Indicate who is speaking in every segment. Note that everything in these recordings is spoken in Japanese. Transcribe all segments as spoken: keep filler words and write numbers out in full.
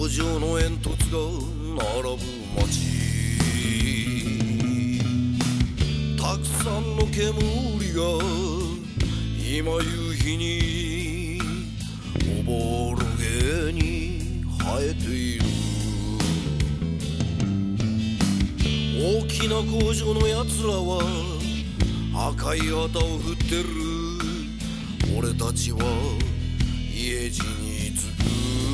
Speaker 1: 工場の煙突が並ぶ街、たくさんの煙が今夕日におぼろげに生えている。大きな工場のやつらは赤い旗を振ってる。俺たちは家路に着く。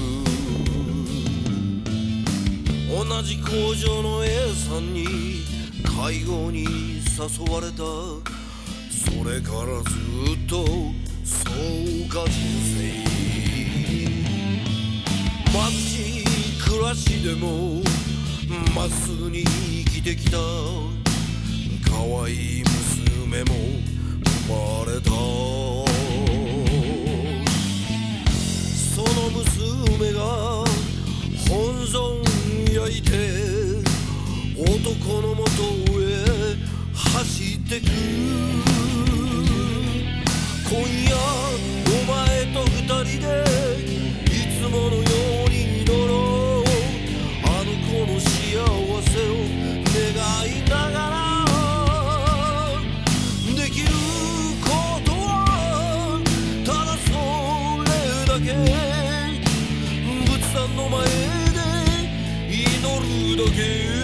Speaker 1: 同じ工場の A さんに会合に誘われた。それからずっとそうか人生。貧しい暮らしでもまっすぐに生きてきた。可愛い娘も生まれた。その娘が本尊焼いて男のもとへ走ってく。今夜お前と二人でいつものように祈ろう。あの子の幸せを願いながら、できることはただそれだけ。仏壇の前で祈るだけ。